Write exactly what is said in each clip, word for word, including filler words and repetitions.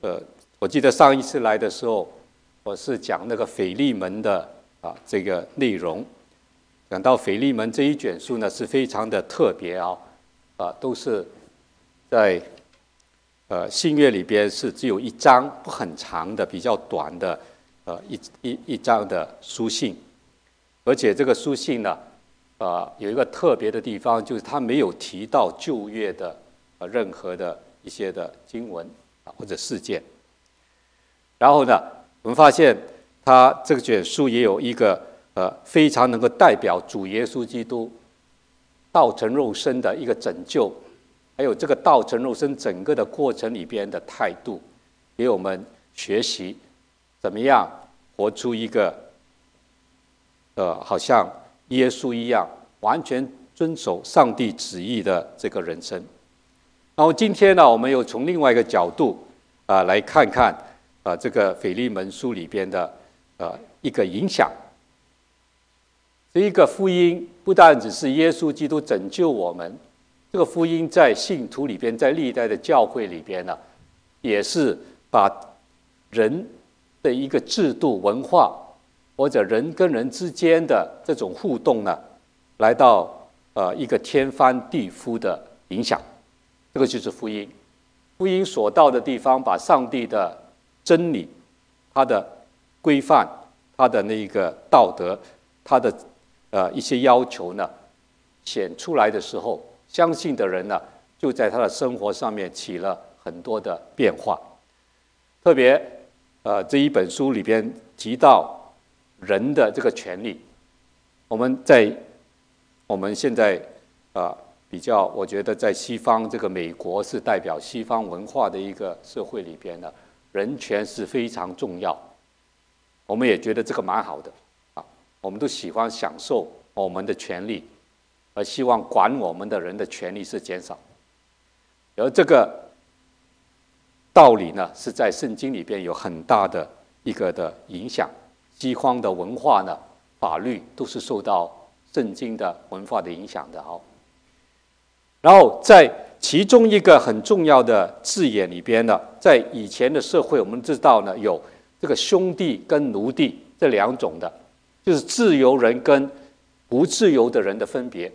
呃，我记得上一次来的时候，我是讲那个腓利门的啊这个内容。讲到腓利门这一卷书呢，是非常的特别啊，啊，都是在呃新约里边是只有一章，不很长的，比较短的，呃一一一章的书信。而且这个书信呢，啊有一个特别的地方，就是它没有提到旧约的呃任何的一些的经文啊或者事件。然后呢，我们发现它这个卷书也有一个呃非常能够代表主耶稣基督道成肉身的一个拯救，还有这个道成肉身整个的过程里边的态度，给我们学习怎么样活出一个呃好像耶稣一样完全遵守上帝旨意的这个人生。然后今天呢，我们又从另外一个角度啊、呃、来看看啊、呃、这个腓利门书里边的呃一个影响。这一个福音不但只是耶稣基督拯救我们，这个福音在信徒里边，在历代的教会里边呢，也是把人的一个制度文化，或者人跟人之间的这种互动呢，来到呃一个天翻地覆的影响。这个就是福音。福音所到的地方，把上帝的真理、他的规范、他的那个道德、他的呃一些要求呢，显出来的时候，相信的人呢，就在他的生活上面起了很多的变化。特别呃这一本书里边提到人的这个权利，我们在我们现在啊、呃、比较，我觉得在西方这个美国是代表西方文化的一个社会里边呢，人权是非常重要。我们也觉得这个蛮好的啊，我们都喜欢享受我们的权利，而希望管我们的人的权利是减少。而这个道理呢，是在圣经里边有很大的一个的影响。西方的文化呢，法律都是受到圣经的文化的影响的哦。然后在其中一个很重要的字眼里边呢，在以前的社会，我们知道呢，有这个兄弟跟奴隶这两种的，就是自由人跟不自由的人的分别。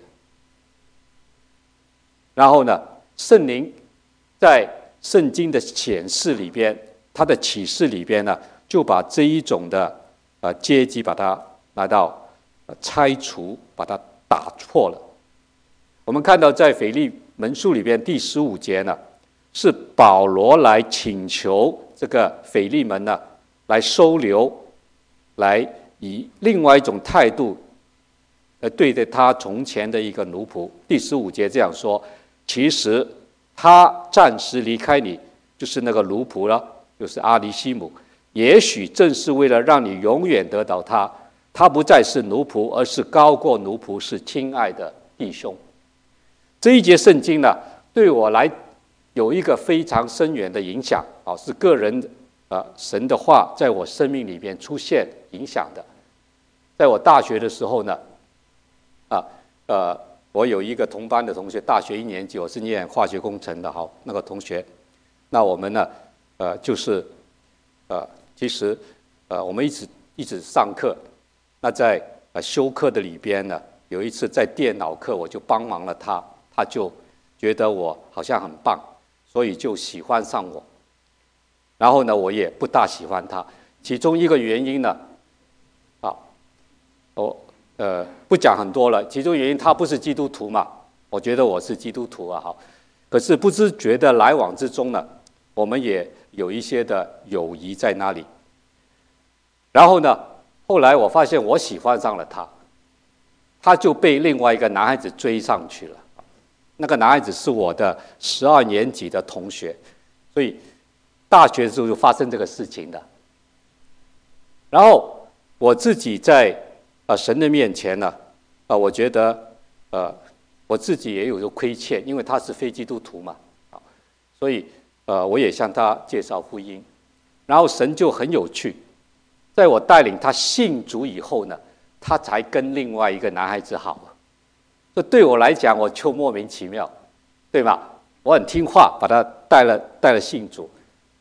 然后呢，圣灵在圣经的显示里边，他的启示里边呢，就把这一种的呃阶级把它拿到、呃、拆除，把它打破了。我们看到在腓利门书里边第十五节呢，是保罗来请求这个腓利门呢来收留，来以另外一种态度呃对待他从前的一个奴仆。第十五节这样说：其实他暂时离开你，就是那个奴仆了，就是阿里西姆，也许正是为了让你永远得到他。他不再是奴仆，而是高过奴仆，是亲爱的弟兄。这一节圣经呢，对我来有一个非常深远的影响啊，是个人啊神的话在我生命里边出现影响的。在我大学的时候呢，啊呃，我有一个同班的同学，大学一年级，我是念化学工程的，好，那个同学，那我们呢，呃，就是呃，其实呃，我们一直一直上课，那在呃修课的里边呢，有一次在电脑课，我就帮忙了他。他就觉得我好像很棒，所以就喜欢上我。然后呢，我也不大喜欢他。其中一个原因呢，啊，我呃不讲很多了。其中原因他不是基督徒嘛，我觉得我是基督徒啊，好。可是不知觉的来往之中呢，我们也有一些的友谊在那里。然后呢，后来我发现我喜欢上了他，他就被另外一个男孩子追上去了。那个男孩子是我的十二年级的同学，所以大学的时候就发生这个事情的。然后我自己在呃神的面前呢，啊、呃，我觉得呃我自己也有个亏欠，因为他是非基督徒嘛，啊，所以呃我也向他介绍福音。然后神就很有趣，在我带领他信主以后呢，他才跟另外一个男孩子好。这对我来讲，我就莫名其妙，对吗？我很听话，把他带了带了信主，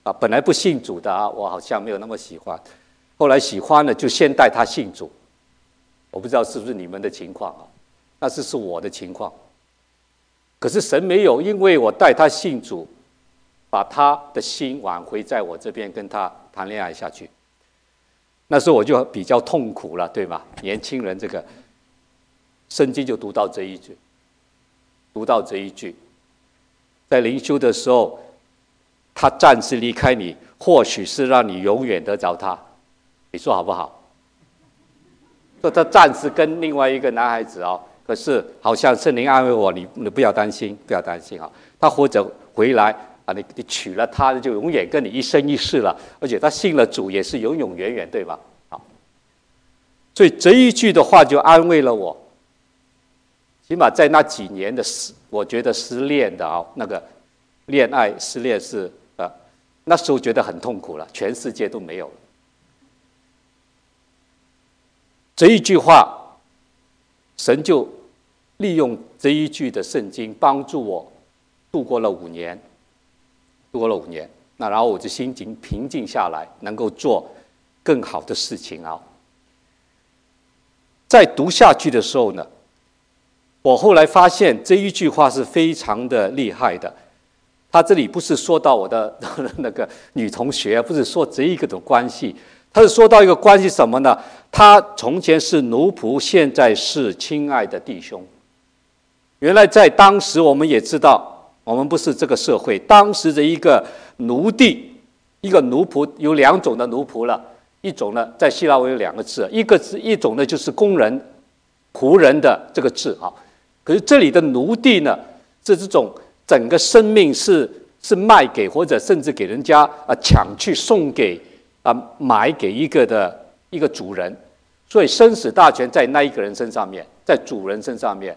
啊，本来不信主的啊，我好像没有那么喜欢，后来喜欢了，就先带他信主。我不知道是不是你们的情况啊，那这是我的情况。可是神没有因为我带他信主，把他的心挽回在我这边，跟他谈恋爱下去。那时候我就比较痛苦了，对吧？年轻人这个圣经就读到这一句，读到这一句，在灵修的时候，他暂时离开你，或许是让你永远得着他，你说好不好？说他暂时跟另外一个男孩子哦，可是好像圣灵安慰我，你你不要担心，不要担心啊，他或者回来啊，你你娶了她，就永远跟你一生一世了，而且他信了主也是永永远远，对吧？好，所以这一句的话就安慰了我。起码在那几年的失，我觉得失恋的啊，那个恋爱失恋是呃，那时候觉得很痛苦了，全世界都没有了。这一句话，神就利用这一句的圣经帮助我度过了五年，度过了五年。那然后我就心情平静下来，能够做更好的事情啊。在读下去的时候呢，我后来发现这一句话是非常的厉害的。他这里不是说到我的那个女同学，不是说这一个的关系，他是说到一个关系什么呢？他从前是奴仆，现在是亲爱的弟兄。原来在当时我们也知道，我们不是这个社会，当时的一个奴隶，一个奴仆有两种的奴仆了，一种呢在希腊文有两个字，一个是一种呢就是工人、仆人的这个字啊。可是这里的奴隶呢，是这种整个生命是是卖给或者甚至给人家啊抢去送给啊买给一个的一个主人，所以生死大权在那一个人身上面，在主人身上面，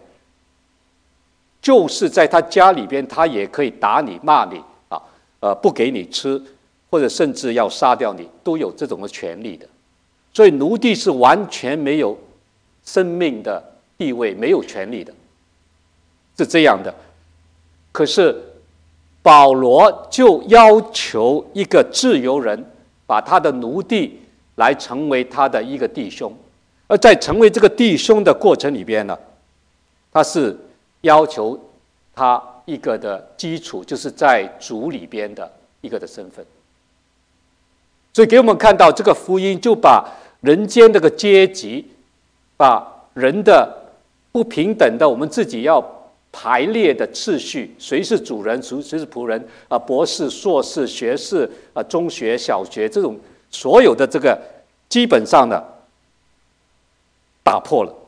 就是在他家里边，他也可以打你、骂你啊，呃不给你吃，或者甚至要杀掉你，都有这种的权利的。所以奴隶是完全没有生命的地位、没有权利的。是这样的，可是保罗就要求一个自由人把他的奴隶来成为他的一个弟兄，而在成为这个弟兄的过程里边呢，他是要求他一个的基础，就是在主里边的一个的身份。所以给我们看到这个福音就把人间这个阶级，把人的不平等的我们自己要排列的次序，谁是主人，谁是仆人啊？博士、硕士、学士啊，中学、小学这种所有的这个，基本上呢，打破了。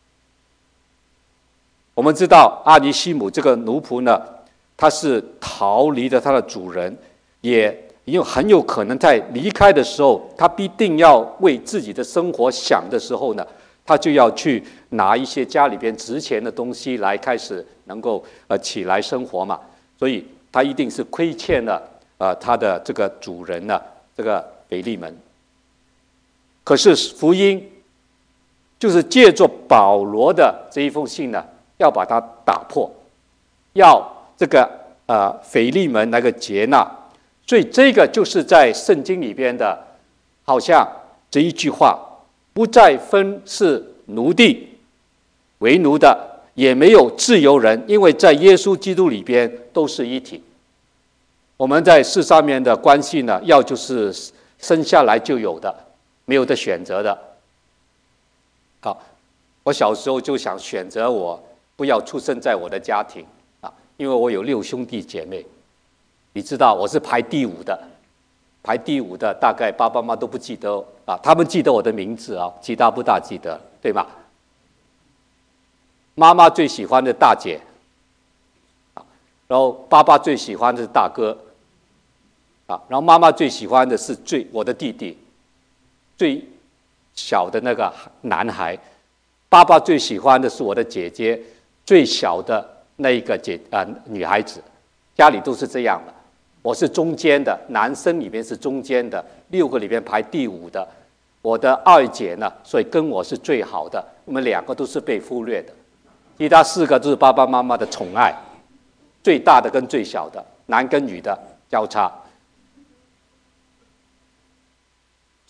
我们知道阿尼西姆这个奴仆呢，他是逃离了他的主人，也有很有可能在离开的时候，他必定要为自己的生活想的时候呢，他就要去拿一些家里边值钱的东西来开始能够呃起来生活嘛，所以他一定是亏欠了呃他的这个主人呢，这个腓利门。可是福音就是借着保罗的这一封信呢，要把它打破，要这个呃腓利门那个接纳，所以这个就是在圣经里边的，好像这一句话。不再分是奴隶为奴的，也没有自由人，因为在耶稣基督里边都是一体。我们在世上面的关系呢，要就是生下来就有的，没有的选择的。好，我小时候就想选择我不要出生在我的家庭啊，因为我有六兄弟姐妹，你知道我是排第五的。排第五的大概爸爸妈妈都不记得啊，他们记得我的名字啊，其他不大记得，对吧？妈妈最喜欢的大姐，啊，然后爸爸最喜欢的是大哥，啊，然后妈妈最喜欢的是最我的弟弟，最小的那个男孩，爸爸最喜欢的是我的姐姐，最小的那一个姐啊、呃、女孩子，家里都是这样的。我是中间的，男生里面是中间的，六个里面排第五的。我的二姐呢，所以跟我是最好的，我们两个都是被忽略的，其他四个都是爸爸妈妈的宠爱，最大的跟最小的，男跟女的交叉。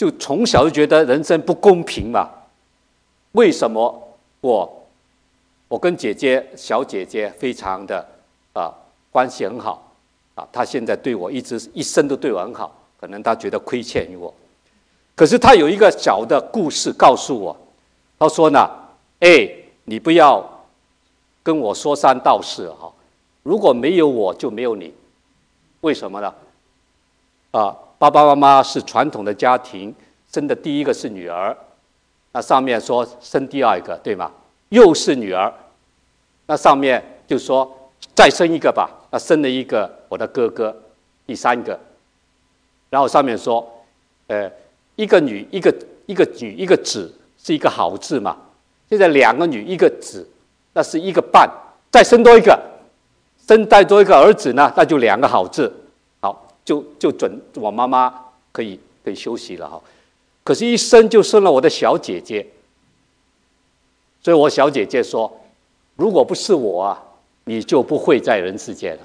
就从小就觉得人生不公平嘛。为什么我我跟姐姐小姐姐非常的啊关系很好啊，她现在对我一直一生都对我很好，可能她觉得亏欠于我。可是她有一个小的故事告诉我，她说呢，哎，你不要跟我说三道四哈，如果没有我就没有你，为什么呢？啊，爸爸妈妈是传统的家庭，生的第一个是女儿，那上面说生第二个，对吗？又是女儿，那上面就说再生一个吧，那生了一个我的哥哥，第三个，然后上面说，呃，一个女一个一个女一个子是一个好字嘛，现在两个女一个子，那是一个半，再生多一个，生再多一个儿子呢，那就两个好字，好，就就准我妈妈可以可以休息了哈。可是，一生就生了我的小姐姐，所以我小姐姐说，如果不是我啊，你就不会在人世间了。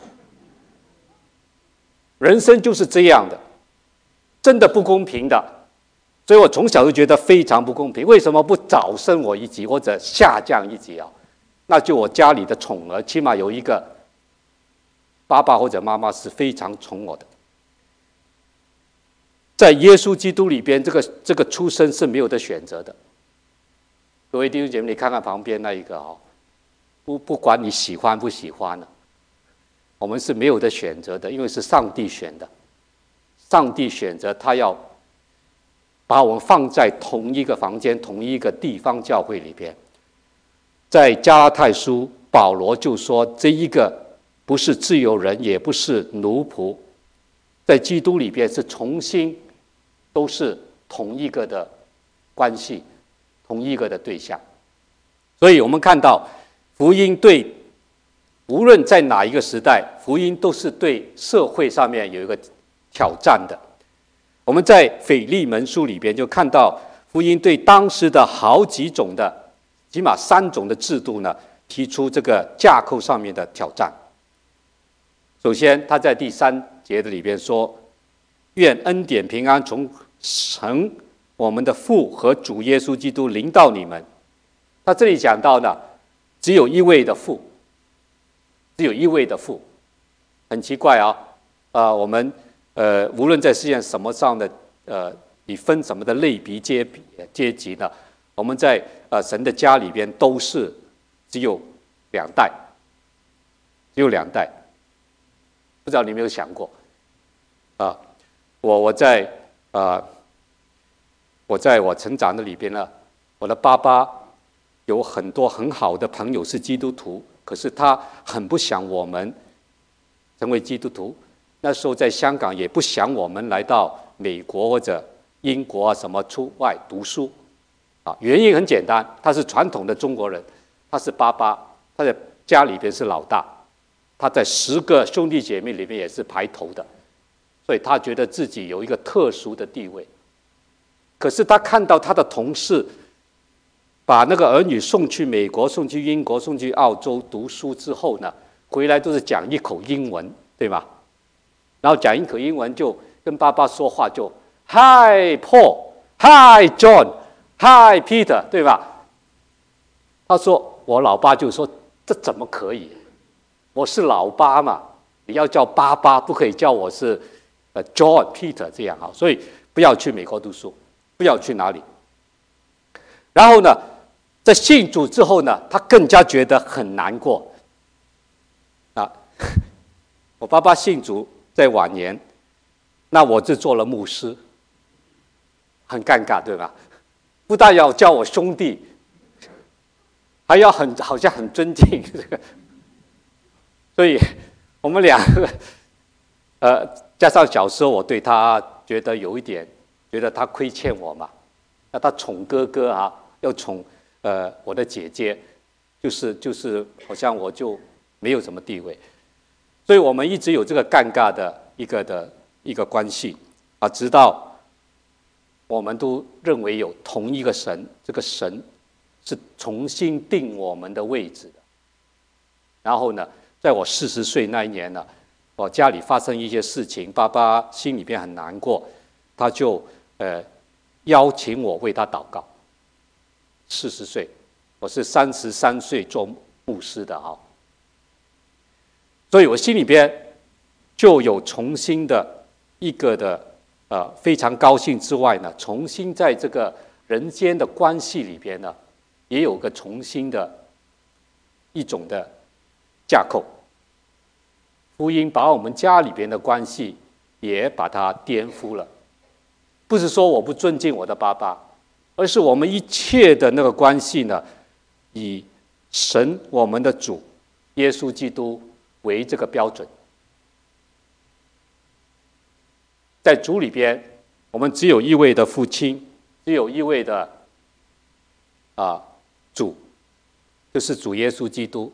人生就是这样的，真的不公平的。所以我从小就觉得非常不公平。为什么不早生我一级或者下降一级啊？那就我家里的宠儿，起码有一个爸爸或者妈妈是非常宠我的。在耶稣基督里边，这个这个出生是没有的选择的。各位弟兄姐妹，你看看旁边那一个哦，不不管你喜欢不喜欢呢，我们是没有的选择的，因为是上帝选的。上帝选择他要把我们放在同一个房间、同一个地方教会里边。在加拉太书，保罗就说，这一个不是自由人，也不是奴仆，在基督里边是重新。都是同一个的关系，同一个的对象。所以我们看到福音对无论在哪一个时代，福音都是对社会上面有一个挑战的。我们在腓利门书里边就看到福音对当时的好几种的，起码三种的制度呢，提出这个架构上面的挑战。首先他在第三节的里边说，愿恩典平安从神我们的父和主耶稣基督临到你们。他这里讲到呢，只有一位的父，只有一位的父，很奇怪啊！啊、呃，我们呃，无论在世界什么上的呃，你分什么的类别阶阶级呢？我们在呃神的家里边都是只有两代，只有两代。不知道你有没有想过啊？我我在啊、呃，我在我成长的里边呢，我的爸爸有很多很好的朋友是基督徒，可是他很不想我们成为基督徒。那时候在香港也不想我们来到美国或者英国啊什么出外读书啊。原因很简单，他是传统的中国人，他是爸爸，他在家里边是老大，他在十个兄弟姐妹里面也是排头的。所以他觉得自己有一个特殊的地位，可是他看到他的同事把那个儿女送去美国、送去英国、送去澳洲读书之后呢，回来都是讲一口英文，对吗？然后讲一口英文就跟爸爸说话就 Hi Paul, Hi John, Hi Peter， 对吧？他说我老爸就说这怎么可以？我是老八嘛，你要叫爸爸，不可以叫我是。John Peter 这样啊，所以不要去美国读书，不要去哪里。然后呢，在信主之后呢，他更加觉得很难过啊。我爸爸信主在晚年，那我就做了牧师，很尴尬，对吧？不但要叫我兄弟，还要很好像很尊敬这个，所以我们两个，呃。加上小时候我对他觉得有一点，觉得他亏欠我嘛，那他宠哥哥啊，要宠呃我的姐姐，就是就是好像我就没有什么地位，所以我们一直有这个尴尬的一个的一个关系啊，直到我们都认为有同一个神，这个神是重新定我们的位置的。然后呢，在我四十岁那一年呢。我家里发生一些事情，爸爸心里边很难过，他就呃邀请我为他祷告。四十岁，我是三十三岁做牧师的哈，所以我心里边就有重新的一个的呃非常高兴之外呢，重新在这个人间的关系里边呢，也有个重新的一种的架构。福音把我们家里边的关系也把它颠覆了，不是说我不尊敬我的爸爸，而是我们一切的那个关系呢，以神我们的主耶稣基督为这个标准。在主里边，我们只有一位的父亲，只有一位的啊主，就是主耶稣基督。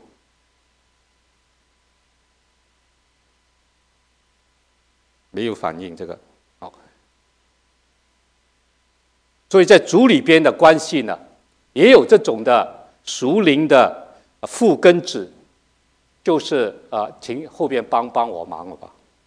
没有反应，这个好。所以在主里边的关系呢，也有这种的属灵的父跟子，就是呃，请后边帮帮我忙了吧。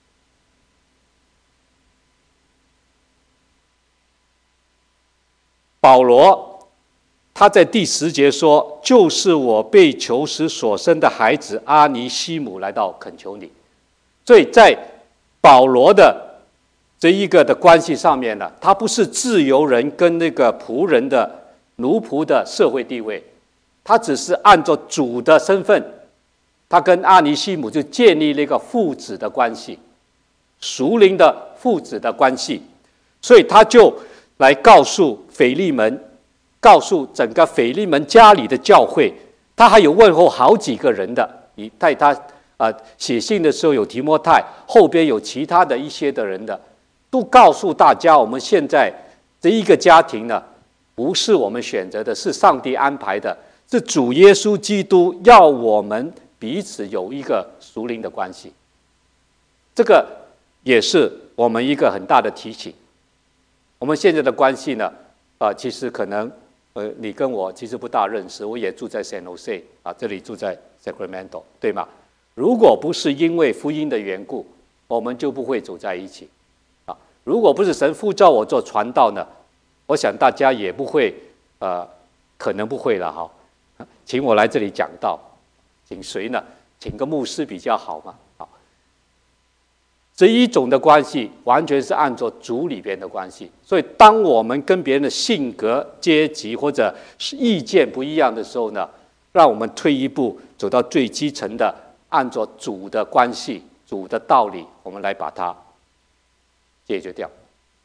保罗他在第十节说：“就是我被囚时所生的孩子阿尼西姆来到恳求你。”所以在保罗的这一个的关系上面呢，他不是自由人跟那个仆人的奴仆的社会地位，他只是按照主的身份，他跟阿尼西姆就建立了一个父子的关系，属灵的父子的关系，所以他就来告诉腓利门，告诉整个腓利门家里的教会，他还有问候好几个人的，你带他啊、呃、写信的时候有提摩太，后边有其他的一些的人的，都告诉大家，我们现在这一个家庭呢，不是我们选择的，是上帝安排的，是主耶稣基督要我们彼此有一个属灵的关系。这个也是我们一个很大的提醒。我们现在的关系呢，啊、呃，其实可能，呃，你跟我其实不大认识，我也住在 San Jose 啊，这里住在 Sacramento， 对吗？如果不是因为福音的缘故，我们就不会走在一起，啊，如果不是神呼召我做传道呢，我想大家也不会，呃，可能不会了哈。请我来这里讲道，请谁呢？请个牧师比较好嘛。好，这一种的关系完全是按照主里边的关系，所以当我们跟别人的性格、阶级或者是意见不一样的时候呢，让我们退一步，走到最基层的，按照主的关系、主的道理，我们来把它解决掉。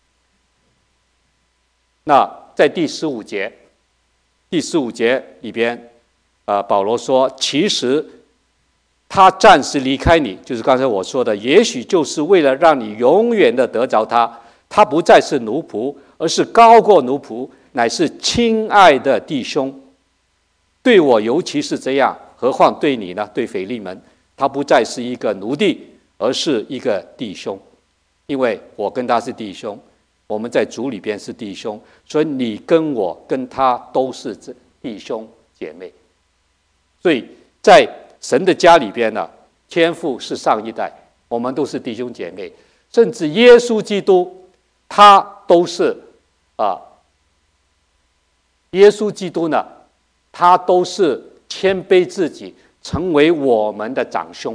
那在第十五节，第十五节里边，呃，保罗说，其实他暂时离开你，就是刚才我说的，也许就是为了让你永远的得着他。他不再是奴仆，而是高过奴仆，乃是亲爱的弟兄。对我尤其是这样，何况对你呢？对腓利门，他不再是一个奴隶，而是一个弟兄。因为我跟他是弟兄，我们在主里边是弟兄，所以你跟我跟他都是弟兄姐妹。所以在神的家里边呢，天父是上一代，我们都是弟兄姐妹，甚至耶稣基督，他都是啊，耶稣基督呢，他都是谦卑自己，成为我们的长兄。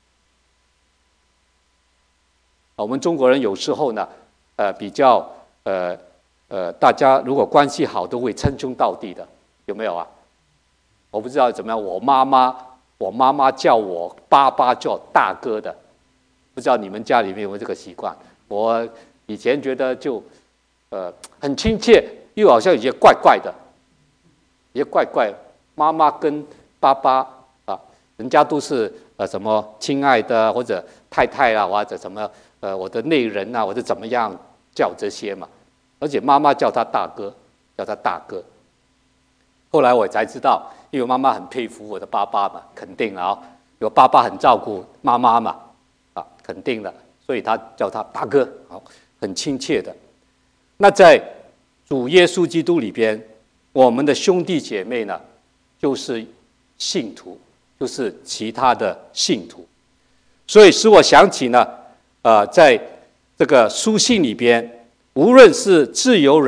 我们中国人有时候呢，呃，比较呃呃，大家如果关系好，都会称兄道弟的，有没有啊？我不知道怎么样，我妈妈，我妈妈叫我爸爸叫大哥的，不知道你们家里面有没有这个习惯？我以前觉得就呃很亲切，又好像有些怪怪的，也怪怪。妈妈跟爸爸啊，人家都是呃什么亲爱的或者太太啊，或者什么呃我的内人啊，或者怎么样叫这些嘛。而且妈妈叫他大哥，叫他大哥。后来我才知道，因为妈妈很佩服我的爸爸嘛，肯定了啊、哦，有爸爸很照顾妈妈嘛，啊，肯定的，所以他叫他大哥，好，很亲切的。那在主耶稣基督里边，我们的兄弟姐妹呢，就是信徒，就是其他的信徒，所以使我想起呢，呃，在这个书信里边，无论是自由人、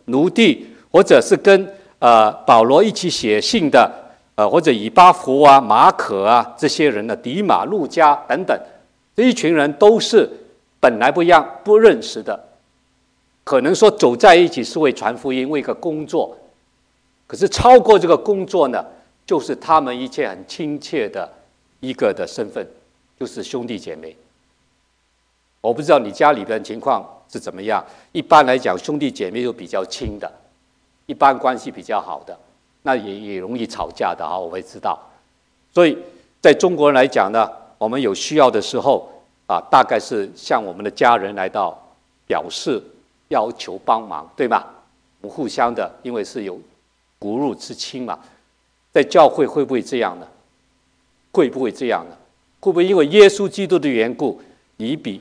奴隶，或者是跟呃保罗一起写信的，呃或者以巴弗啊、马可啊这些人呢，迪马、路加等等，这一群人都是本来不一样、不认识的，可能说走在一起是为传福音、为一个工作，可是超过这个工作呢，就是他们一切很亲切的一个的身份，就是兄弟姐妹。我不知道你家里边情况是怎么样，一般来讲，兄弟姐妹都比较亲的，一般关系比较好的，那也也容易吵架的啊，我会知道。所以在中国人来讲呢，我们有需要的时候啊，大概是向我们的家人来到表示要求帮忙，对吧？我们互相的，因为是有骨肉之亲嘛。在教会会不会这样呢？会不会这样呢？会不会因为耶稣基督的缘故，你比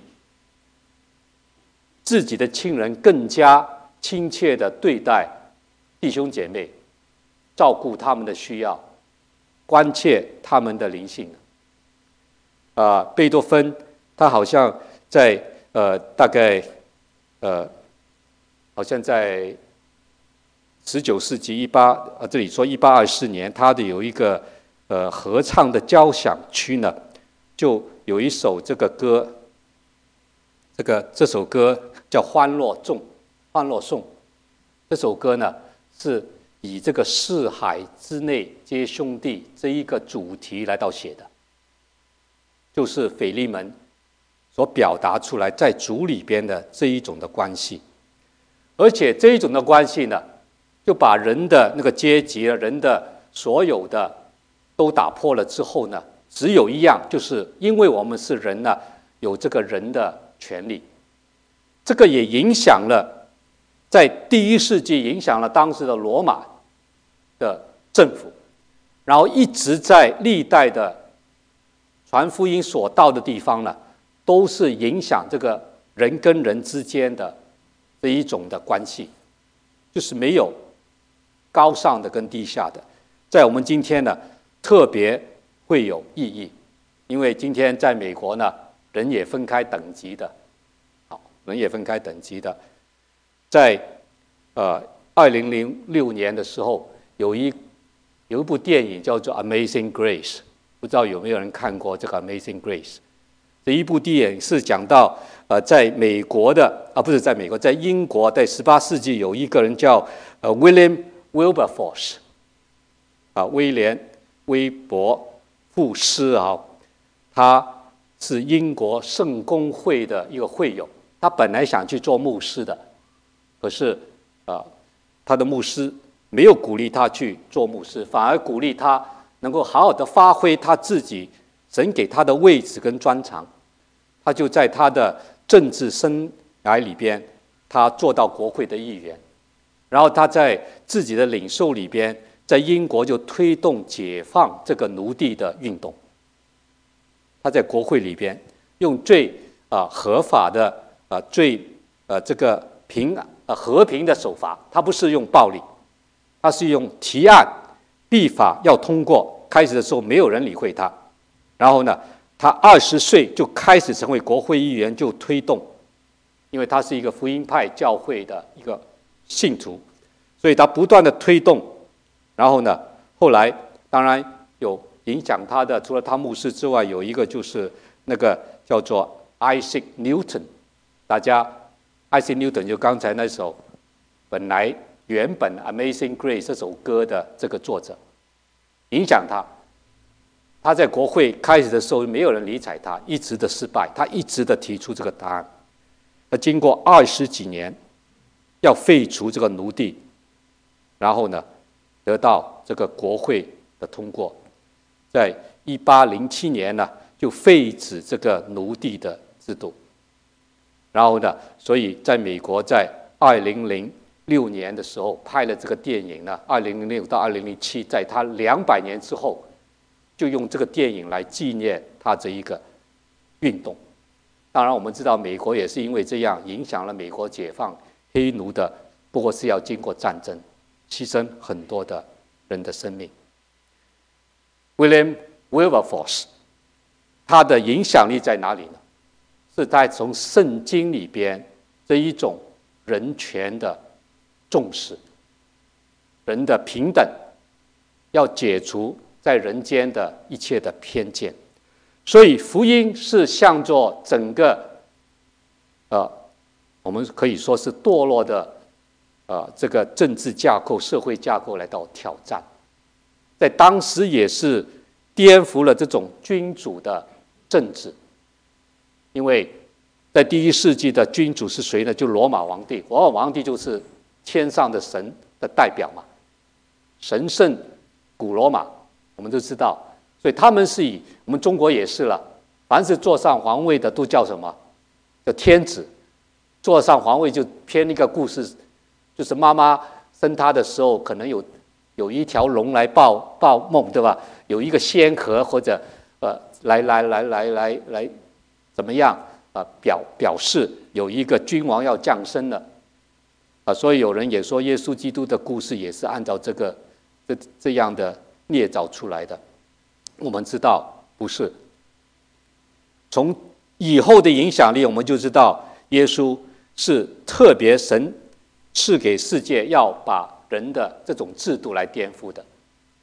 自己的亲人更加亲切的对待弟兄姐妹，照顾他们的需要，关切他们的灵性？啊、呃，贝多芬他好像在呃大概呃好像在十九世纪一八啊这里说一八二四年，他的有一个呃合唱的交响曲呢，就有一首这个歌，这个这首歌叫《欢乐颂》，欢乐颂。这首歌呢是以这个四海之内皆兄弟这一个主题来到写的，就是腓利门所表达出来在主里边的这一种的关系，而且这一种的关系呢，就把人的那个阶级、人的所有的都打破了之后呢，只有一样，就是因为我们是人呢，有这个人的权利。这个也影响了，在第一世纪影响了当时的罗马的政府，然后一直在历代的传福音所到的地方呢，都是影响这个人跟人之间的这一种的关系，就是没有高尚的跟低下的。在我们今天呢，特别会有意义，因为今天在美国呢，人也分开等级的，好，人也分开等级的。在呃二零零六年的时候，有一有一部电影叫做《Amazing Grace》，不知道有没有人看过这个《Amazing Grace》？这一部电影是讲到呃，在美国的啊，不是在美国，在英国，在十八世纪有一个人叫呃 William Wilberforce。啊，威廉·威伯富斯啊，他是英国圣公会的一个会友。他本来想去做牧师的，可是啊，他的牧师没有鼓励他去做牧师，反而鼓励他能够好好的发挥他自己神给他的位置跟专长。他就在他的政治生涯里边，他做到国会的议员，然后他在自己的领袖里边。在英国就推动解放这个奴隶的运动。他在国会里边用最啊、呃、合法的啊、呃、最呃这个平呃和平的手法，他不是用暴力，他是用提案立法要通过。开始的时候没有人理会他，然后呢，他二十岁就开始成为国会议员，就推动，因为他是一个福音派教会的一个信徒，所以他不断的推动。然后呢，后来当然有影响他的，除了他牧师之外，有一个就是那个叫做 Isaac Newton。大家 Isaac Newton 就刚才那首本来原本 Amazing Grace 这首歌的这个作者，影响他。他在国会开始的时候没有人理睬他，一直的失败，他一直的提出这个答案。那经过二十几年，要废除这个奴隶，然后呢，得到这个国会的通过，在一八零七年呢，就废止这个奴隶的制度。然后呢，所以在美国在二零零六年的时候拍了这个电影呢，二零零六到二零零七，在他两百年之后，就用这个电影来纪念他这一个运动。当然，我们知道美国也是因为这样影响了美国解放黑奴的，不过是要经过战争。牺牲很多的人的生命。William Wilberforce， 他的影响力在哪里呢？是在从圣经里边这一种人权的重视人的平等，要解除在人间的一切的偏见。所以福音是向着整个呃，我们可以说是堕落的呃这个政治架构、社会架构来到挑战，在当时也是颠覆了这种君主的政治。因为在第一世纪的君主是谁呢？就罗马皇帝，罗马皇帝就是天上的神的代表嘛，神圣古罗马，我们都知道。所以他们是以我们中国也是了，凡是坐上皇位的都叫什么？叫天子。坐上皇位就编一个故事，就是妈妈生他的时候，可能有有一条龙来报报梦，对吧？有一个仙河或者呃来来来来来来怎么样啊、呃？表表示有一个君王要降生了啊、呃，所以有人也说耶稣基督的故事也是按照这个这这样的捏造出来的。我们知道不是。从以后的影响力，我们就知道耶稣是特别神赐给世界，要把人的这种制度来颠覆的。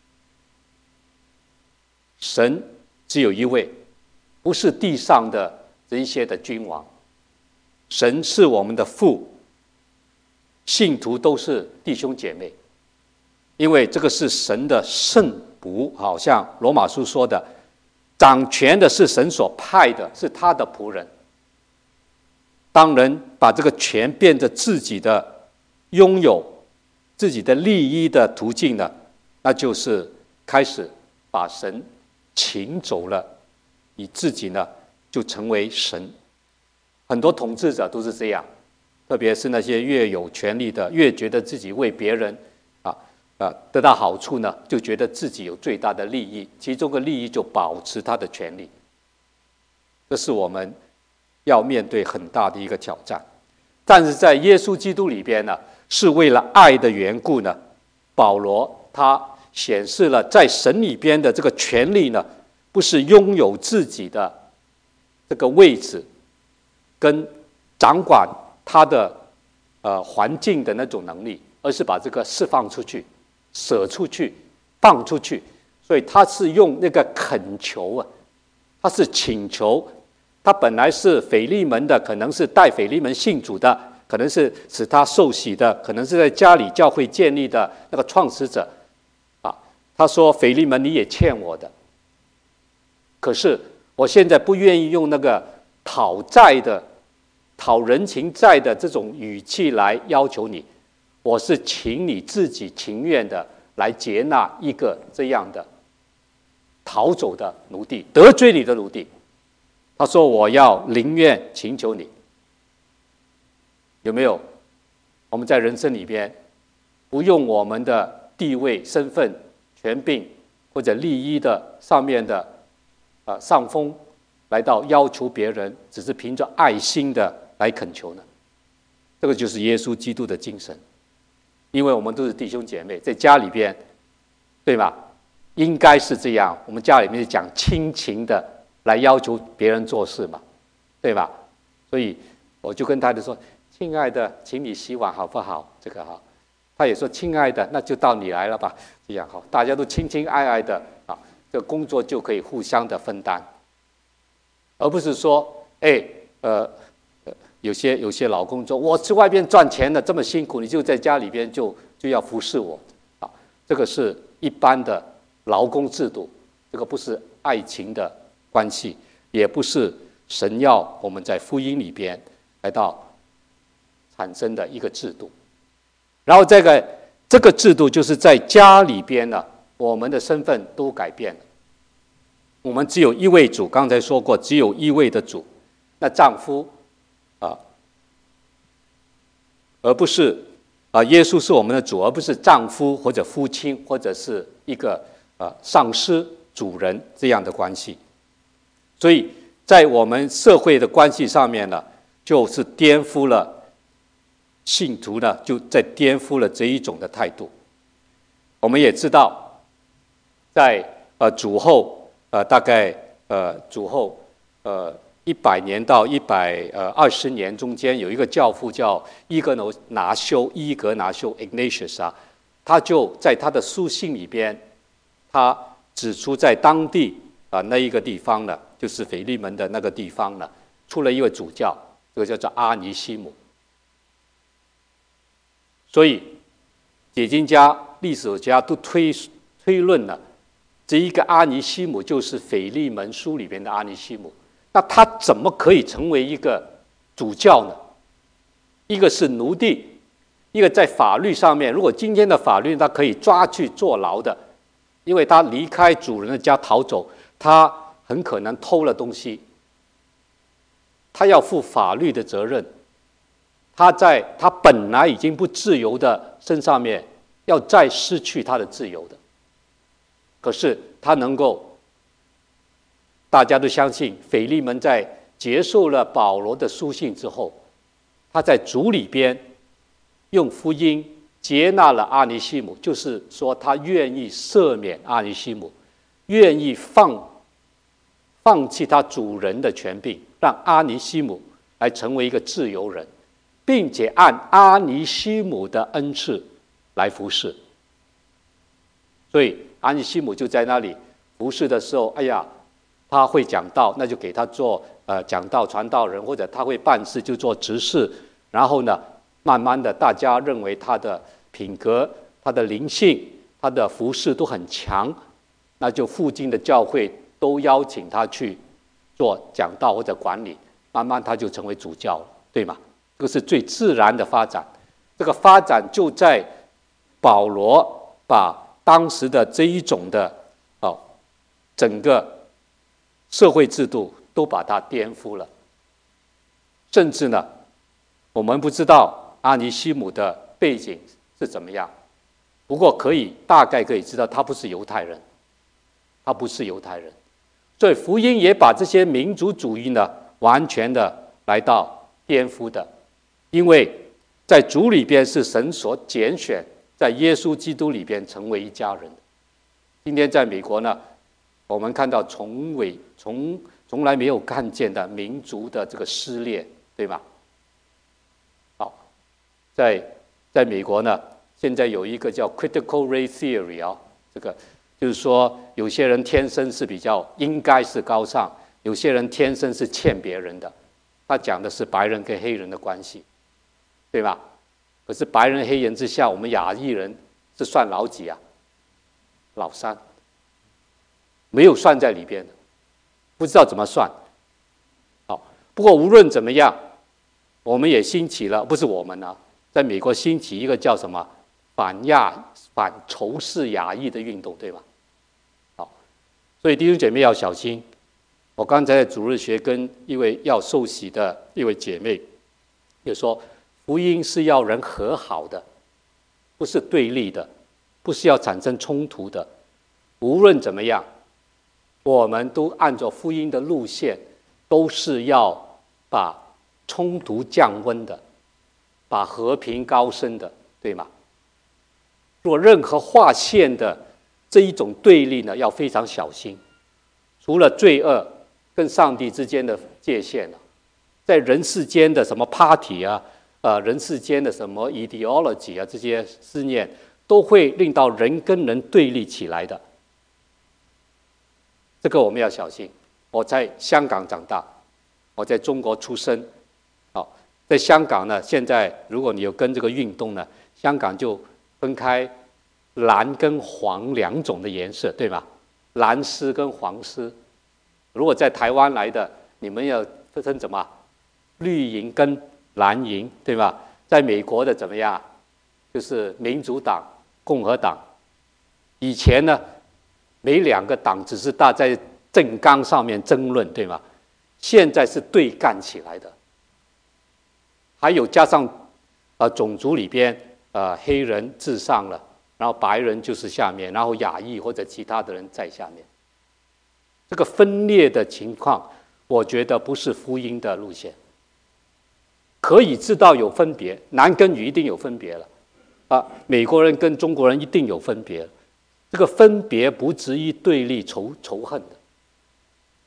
神只有一位，不是地上的这一些的君王。神是我们的父，信徒都是弟兄姐妹，因为这个是神的圣仆，好像罗马书说的，掌权的是神所派的，是他的仆人。当人把这个权变成自己的拥有、自己的利益的途径呢，那就是开始把神请走了，以自己呢就成为神。很多统治者都是这样，特别是那些越有权力的，越觉得自己为别人啊啊得到好处呢，就觉得自己有最大的利益，其中的利益就保持他的权利。这是我们要面对很大的一个挑战。但是在耶稣基督里边呢，是为了爱的缘故呢，保罗他显示了在神里边的这个权利呢，不是拥有自己的这个位置跟掌管他的呃环境的那种能力，而是把这个释放出去、舍出去、放出去。所以他是用那个恳求啊，他是请求。他本来是腓利门的，可能是带腓利门信主的，可能是使他受洗的，可能是在家里教会建立的那个创始者啊。他说：“腓利门，你也欠我的，可是我现在不愿意用那个讨债的、讨人情债的这种语气来要求你，我是请你自己情愿的来接纳一个这样的逃走的奴隶，得罪你的奴隶。”他说：“我要宁愿请求你。”有没有？我们在人生里边，不用我们的地位、身份、权柄或者利益的上面的呃上风，来到要求别人，只是凭着爱心的来恳求呢？这个就是耶稣基督的精神。因为我们都是弟兄姐妹，在家里边，对吧？应该是这样。我们家里面讲亲情的。来要求别人做事嘛，对吧？所以我就跟他就说：“亲爱的，请你洗碗好不好？”这个哈，他也说：“亲爱的，那就到你来了吧。”这样好，大家都亲亲爱爱的啊，这个工作就可以互相的分担，而不是说，哎，呃，有些有些老公说：“我去外边赚钱的这么辛苦，你就在家里边就就要服侍我啊。”这个是一般的劳工制度，这个不是爱情的关系，也不是神要我们在福音里边来到产生的一个制度。然后这个这个制度就是在家里边呢，我们的身份都改变了。我们只有一位主，刚才说过，只有一位的主。那丈夫啊，而不是啊，耶稣是我们的主，而不是丈夫或者夫亲或者是一个啊上司、主人这样的关系。所以在我们社会的关系上面呢，就是颠覆了信徒呢，就在颠覆了这一种的态度。我们也知道，在呃主后呃大概呃主后呃一百年到一百呃二十年中间，有一个教父叫伊格拿修伊格拿修 Ignatius 啊，他就在他的书信里边，他指出在当地啊、呃、那一个地方呢，就是腓利门的那个地方呢，出了一位主教，这个叫做阿尼西姆。所以解经家、历史家都推推论了，这一个阿尼西姆就是腓利门书里边的阿尼西姆。那他怎么可以成为一个主教呢？一个是奴隶，一个在法律上面，如果今天的法律他可以抓去坐牢的，因为他离开主人的家逃走，他很可能偷了东西，他要负法律的责任。他在他本来已经不自由的身上面，要再失去他的自由的。可是他能够。大家都相信，腓利门在接受了保罗的书信之后，他在主里边用福音接纳了阿尼西姆，就是说他愿意赦免阿尼西姆，愿意放放弃他主人的权柄，让阿尼西姆来成为一个自由人，并且按阿尼西姆的恩赐来服侍。所以阿尼西姆就在那里服侍的时候，哎呀。他会讲道，那就给他做呃讲道传道人，或者他会办事就做执事。然后呢，慢慢的大家认为他的品格、他的灵性、他的服事都很强，那就附近的教会都邀请他去做讲道或者管理。慢慢他就成为主教了，对吗？这个是最自然的发展。这个发展就在保罗把当时的这一种的哦整个。社会制度都把它颠覆了，甚至呢，我们不知道阿尼西姆的背景是怎么样，不过可以大概可以知道，他不是犹太人，他不是犹太人，所以福音也把这些民族主义呢，完全的来到颠覆的，因为在主里边是神所拣选，在耶稣基督里边成为一家人。今天在美国呢。我们看到从未从从来没有看见的民族的这个撕裂，对吧？好，在在美国呢，现在有一个叫 critical race theory 啊，这个就是说，有些人天生是比较应该是高尚，有些人天生是欠别人的。他讲的是白人跟黑人的关系，对吧？可是白人黑人之下，我们亚裔人是算老几啊？老三。没有算在里边的，不知道怎么算。好，不过无论怎么样，我们也兴起了，不是我们啊，在美国兴起一个叫什么反亚反仇视亚裔的运动，对吧？好，所以弟兄姐妹要小心。我刚才在主日学跟一位要受洗的一位姐妹也说，福音是要人和好的，不是对立的，不是要产生冲突的。无论怎么样。我们都按照福音的路线，都是要把冲突降温的，把和平高升的，对吗？若任何划线的这一种对立呢，要非常小心。除了罪恶跟上帝之间的界限呢，在人世间的什么 party 啊，呃，人世间的什么 ideology 啊，这些思念都会令到人跟人对立起来的。这个我们要小心。我在香港长大，我在中国出生。好，在香港呢，现在如果你有跟这个运动呢，香港就分开蓝跟黄两种的颜色，对吧？蓝丝跟黄丝。如果在台湾来的，你们要分什么？绿营跟蓝营，对吧？在美国的怎么样？就是民主党、共和党。以前呢？每两个党只是大在政纲上面争论，对吗？现在是对干起来的，还有加上呃种族里边呃黑人至上了，然后白人就是下面，然后亚裔或者其他的人在下面。这个分裂的情况，我觉得不是福音的路线。可以知道有分别，男跟女一定有分别了，啊，美国人跟中国人一定有分别了。这个分别不至于对立仇仇恨的，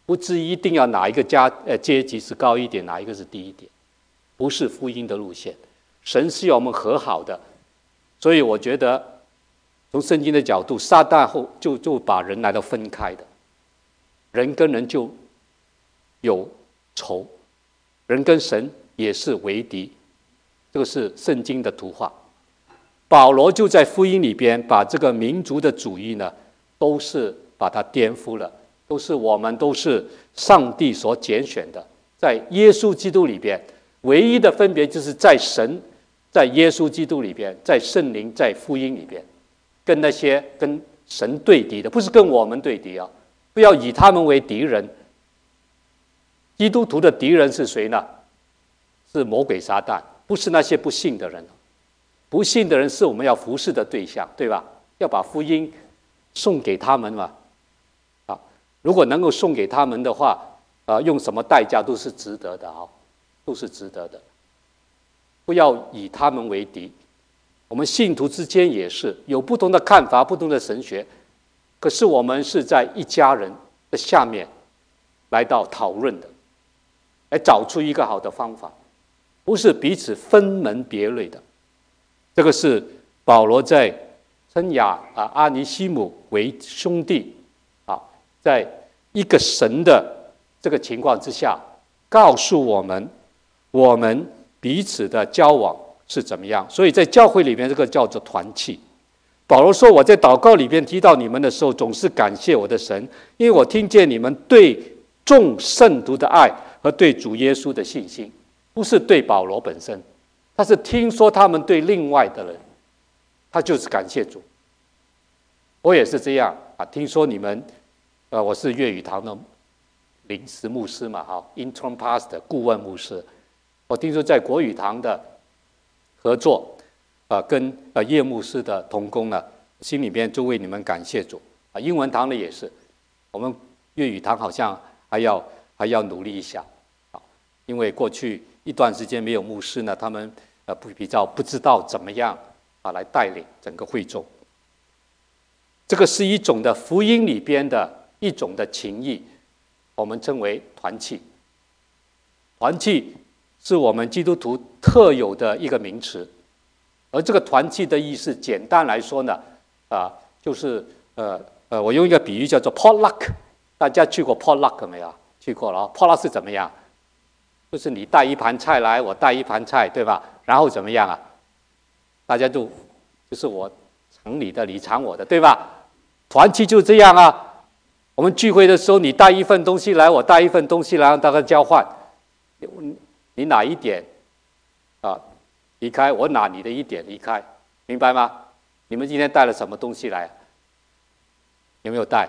不至于一定要哪一个家呃阶级是高一点，哪一个是低一点，不是福音的路线。神是要我们和好的，所以我觉得从圣经的角度，撒旦后就就把人来到分开的，人跟人就有仇，人跟神也是为敌，这个是圣经的图画。保罗就在福音里边把这个民族的主义呢，都是把它颠覆了，都是我们都是上帝所拣选的，在耶稣基督里边，唯一的分别就是在神，在耶稣基督里边，在圣灵，在福音里边，跟那些跟神对敌的，不是跟我们对敌啊，不要以他们为敌人。基督徒的敌人是谁呢？是魔鬼撒旦，不是那些不信的人。不信的人是我们要服侍的对象，对吧？要把福音送给他们嘛。啊，如果能够送给他们的话，啊，用什么代价都是值得的啊，都是值得的。不要以他们为敌。我们信徒之间也是有不同的看法，不同的神学，可是我们是在一家人的下面来到讨论的，来找出一个好的方法，不是彼此分门别类的。这个是保罗在称亚啊阿尼西姆为兄弟啊，在一个神的这个情况之下，告诉我们我们彼此的交往是怎么样。所以在教会里面，这个叫做团契。保罗说，我在祷告里面提到你们的时候，总是感谢我的神，因为我听见你们对众圣徒的爱和对主耶稣的信心，不是对保罗本身，他是听说他们对另外的人，他就是感谢主。我也是这样啊，听说你们，呃，我是粤语堂的临时牧师嘛，哈 ，interim pastor 顾问牧师。我听说在国语堂的合作，呃，跟呃叶牧师的同工呢，心里边就为你们感谢主啊。英文堂的也是，我们粤语堂好像还要还要努力一下啊，因为过去一段时间没有牧师呢，他们呃不比较不知道怎么样啊来带领整个会众。这个是一种的福音里边的一种的情谊，我们称为团契。团契是我们基督徒特有的一个名词，而这个团契的意思，简单来说呢，啊，就是呃呃，我用一个比喻叫做 potluck， 大家去过 potluck 没有？去过了 potluck 是怎么样？就是你带一盘菜来，我带一盘菜，对吧？然后怎么样啊？大家就就是我尝你的，你尝我的，对吧？团契就这样啊。我们聚会的时候，你带一份东西来，我带一份东西来，让大家交换。你拿一点啊离开，我拿你的一点离开，明白吗？你们今天带了什么东西来？有没有带？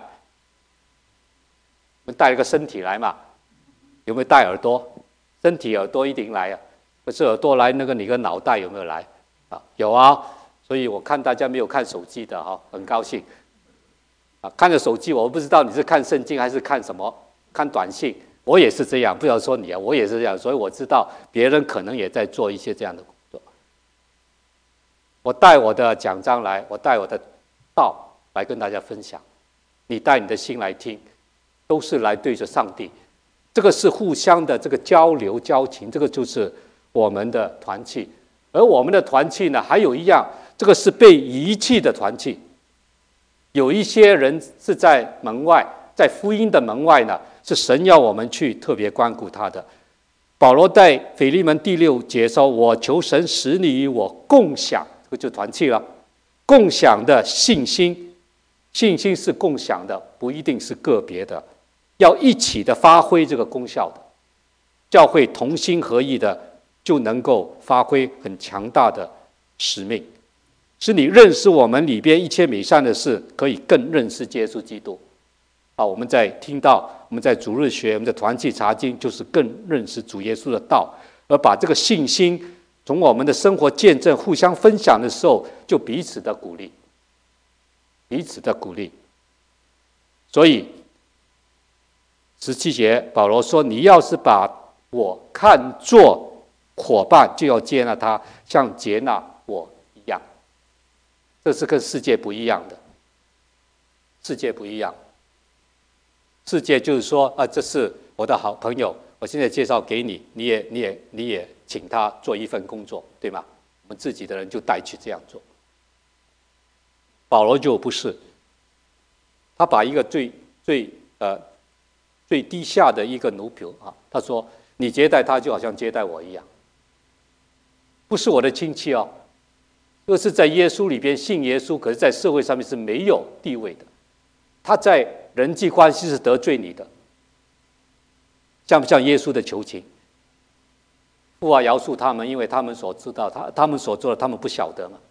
我们带了个身体来嘛？有没有带耳朵？身体耳朵一定来啊，可是耳朵来，那个你个脑袋有没有来啊？有啊，所以我看大家没有看手机的哈，很高兴啊。看着手机，我不知道你是看圣经还是看什么，看短信。我也是这样，不要说你啊，我也是这样，所以我知道别人可能也在做一些这样的工作。我带我的讲章来，我带我的道来跟大家分享，你带你的心来听，都是来对着上帝。这个是互相的这个交流交情，这个就是我们的团契。而我们的团契呢，还有一样，这个是被遗弃的团契。有一些人是在门外，在福音的门外呢，是神要我们去特别关顾他的。保罗在腓利门第六节说：“我求神使你与我共享，这个就团契了。共享的信心，信心是共享的，不一定是个别的。”要一起的发挥这个功效的，教会同心合意的，就能够发挥很强大的使命，使你认识我们里边一切美善的事，可以更认识耶稣基督。啊，我们在听到，我们在主日学，我们在团契查经，就是更认识主耶稣的道，而把这个信心从我们的生活见证、互相分享的时候，就彼此的鼓励，彼此的鼓励。所以十七节，保罗说：“你要是把我看作伙伴，就要接纳他，像接纳我一样。”这是跟世界不一样的，世界不一样。 世界就是说啊，这是我的好朋友，我现在介绍给你，你也你也你也请他做一份工作，对吗？我们自己的人就带去这样做。保罗就不是，他把一个最最呃最低下的一个奴仆啊，他说你接待他就好像接待我一样，不是我的亲戚哦，这是在耶稣里边信耶稣，可是在社会上面是没有地位的，他在人际关系是得罪你的，像不像耶稣的求情？父啊，饶恕他们，因为他们所知道他他们所做的，他们不晓得嘛。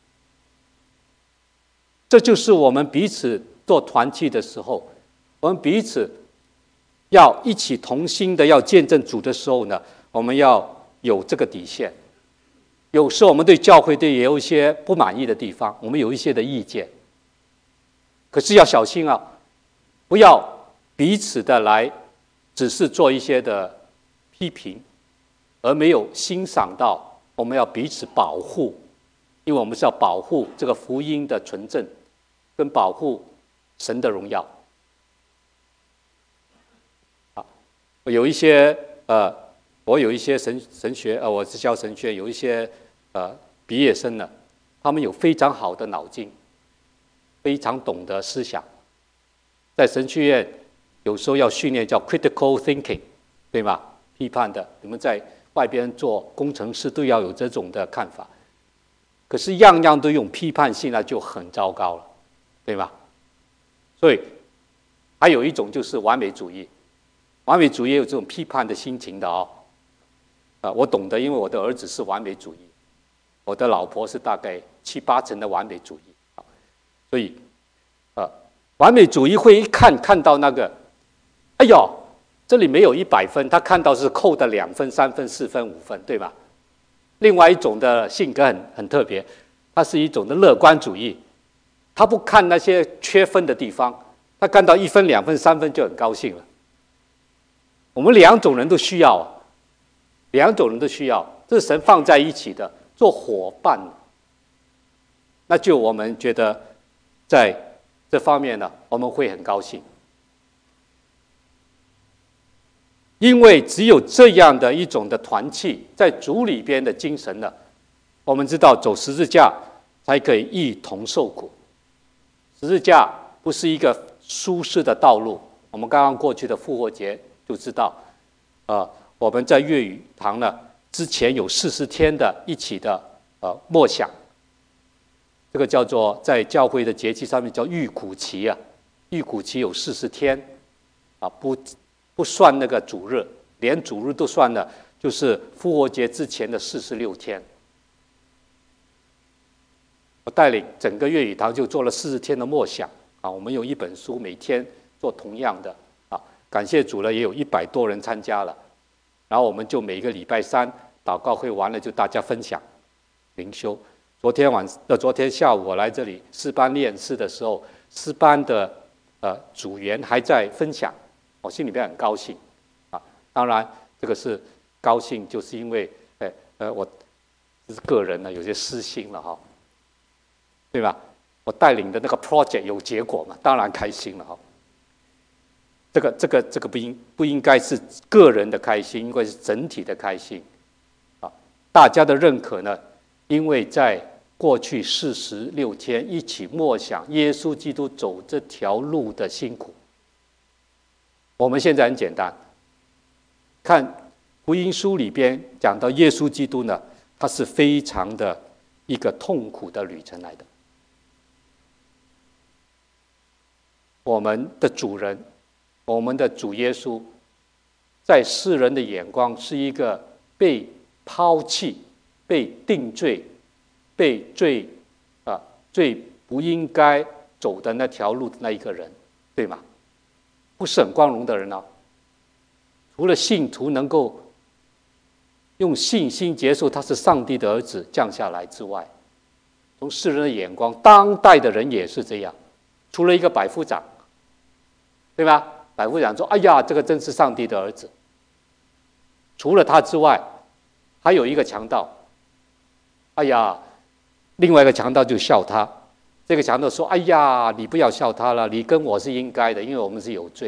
这就是我们彼此做团契的时候，我们彼此要一起同心的要见证主的时候呢，我们要有这个底线。有时候我们对教会队也有一些不满意的地方，我们有一些的意见，可是要小心啊，不要彼此的来只是做一些的批评，而没有欣赏到我们要彼此保护，因为我们是要保护这个福音的纯正，跟保护神的荣耀。好，有一些呃，我有一些神神学呃，我是教神学，有一些呃毕业生呢，他们有非常好的脑筋，非常懂得思想，在神学院有时候要训练叫 critical thinking， 对吗？批判的，你们在外边做工程师都要有这种的看法。可是样样都用批判性，那就很糟糕了，对吧？所以还有一种就是完美主义，完美主义也有这种批判的心情的哦。啊，我懂得，因为我的儿子是完美主义，我的老婆是大概七八成的完美主义啊，所以，呃，完美主义会一看看到那个，哎呦，这里没有一百分，他看到是扣的两分、三分、四分、五分，对吧？另外一种的性格很很特别，它是一种的乐观主义，他不看那些缺分的地方，他看到一分、两分、三分就很高兴了。我们两种人都需要啊。两种人都需要，这是神放在一起的，做伙伴。那就我们觉得，在这方面呢，我们会很高兴，因为只有这样的一种的团契，在主里边的精神呢，我们知道走十字架才可以一同受苦。十字架不是一个舒适的道路，我们刚刚过去的复活节就知道，呃。我们在粤语堂呢，之前有四十天的一起的呃默想，这个叫做在教会的节期上面叫预苦期啊，预苦期有四十天，啊不不算那个主日，连主日都算了，就是复活节之前的四十六天。我带领整个粤语堂就做了四十天的默想啊，我们有一本书，每天做同样的啊，感谢主了，也有一百多人参加了。然后我们就每个礼拜三祷告会完了，就大家分享灵修。昨天晚呃，昨天下午我来这里诗班练诗的时候，诗班的呃组员还在分享，我心里边很高兴啊。当然，这个是高兴，就是因为呃呃我这是个人呢有些私心了哈，对吧？我带领的那个 project 有结果嘛，当然开心了哈。这个这个这个不应不应该是个人的开心，应该是整体的开心，啊，大家的认可呢？因为在过去四十六天一起默想耶稣基督走这条路的辛苦，我们现在很简单，看福音书里边讲到耶稣基督呢，他是非常的一个痛苦的旅程来的，我们的主人。我们的主耶稣，在世人的眼光是一个被抛弃、被定罪、被最啊最不应该走的那条路的那一个人，对吗？不是很光荣的人啊。除了信徒能够用信心接受他是上帝的儿子降下来之外，从世人的眼光，当代的人也是这样。除了一个百夫长，对吧？百夫长说：“哎呀，这个真是上帝的儿子。”除了他之外，还有一个强盗。哎呀，另外一个强盗就笑他。这个强盗说：“哎呀，你不要笑他了，你跟我是应该的，因为我们是有罪。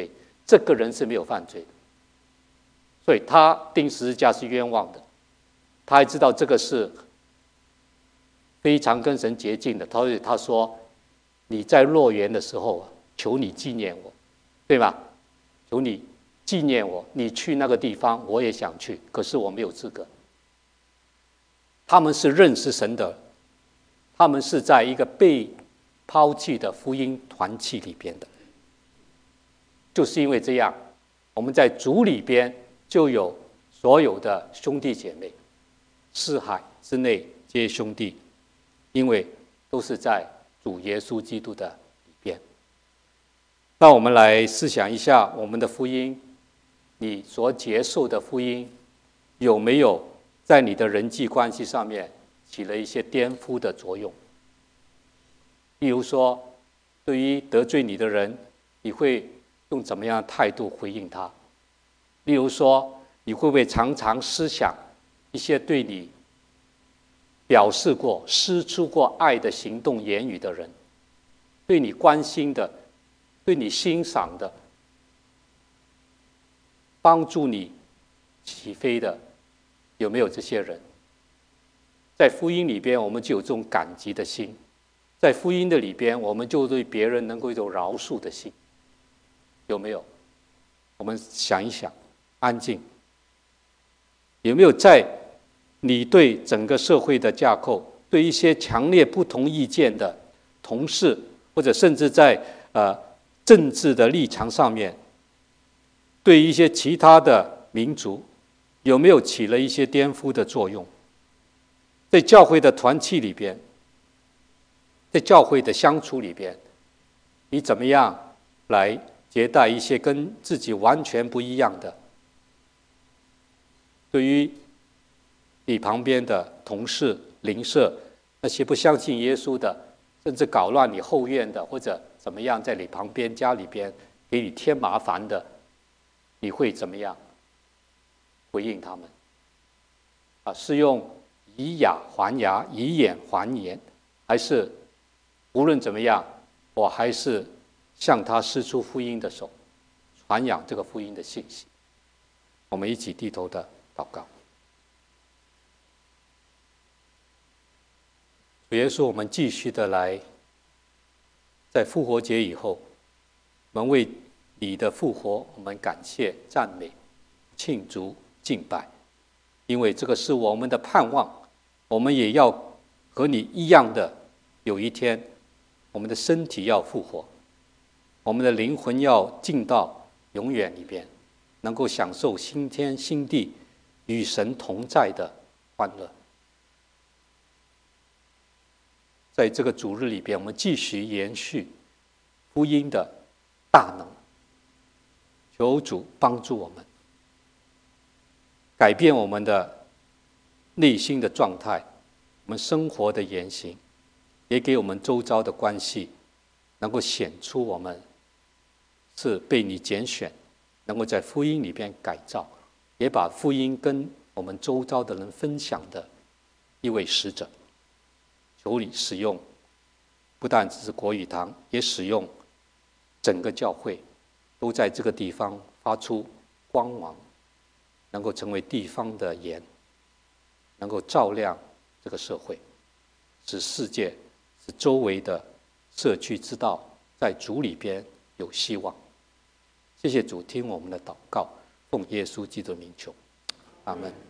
这个人是没有犯罪的，所以他钉十字架是冤枉的。他还知道这个是非常跟神洁净的，所以他说：“你在乐园的时候，求你纪念我，对吧？求你纪念我，你去那个地方，我也想去，可是我没有资格。”他们是认识神的，他们是在一个被抛弃的福音团契里边的。就是因为这样，我们在主里边就有所有的兄弟姐妹，四海之内皆兄弟，因为都是在主耶稣基督的里边。那我们来思想一下，我们的福音，你所接受的福音，有没有在你的人际关系上面起了一些颠覆的作用？例如说，对于得罪你的人，你会用怎么样的态度回应他？例如说，你会不会常常思想一些对你表示过、施出过爱的行动、言语的人，对你关心的、对你欣赏的、帮助你起飞的，有没有这些人？在福音里边，我们就有这种感激的心；在福音的里边，我们就对别人能够有一种饶恕的心。有没有？我们想一想，安静。有没有在你对整个社会的架构，对一些强烈不同意见的同事，或者甚至在呃政治的立场上面，对一些其他的民族，有没有起了一些颠覆的作用？在教会的团契里边，在教会的相处里边，你怎么样来接待一些跟自己完全不一样的，对于你旁边的同事、邻舍，那些不相信耶稣的，甚至搞乱你后院的，或者怎么样在你旁边家里边给你添麻烦的，你会怎么样回应他们？啊，是用以牙还牙，以眼还眼，还是无论怎么样，我还是向他施出福音的手，传扬这个福音的信息？我们一起低头的祷告。主耶稣，我们继续的来，在复活节以后，我们为你的复活，我们感谢、赞美、庆祝、敬拜，因为这个是我们的盼望，我们也要和你一样的，有一天，我们的身体要复活，我们的灵魂要进到永远里边，能够享受新天新地与神同在的欢乐。在这个主日里边，我们继续延续福音的大能，求主帮助我们，改变我们的内心的状态，我们生活的言行，也给我们周遭的关系能够显出我们是被你拣选，能够在福音里边改造，也把福音跟我们周遭的人分享的一位使者。求你使用，不但只是国语堂，也使用整个教会，都在这个地方发出光芒，能够成为地方的盐，能够照亮这个社会，使世界、使周围的社区知道，在主里边有希望。谢谢主，听我们的祷告，奉耶稣基督的名求，阿们。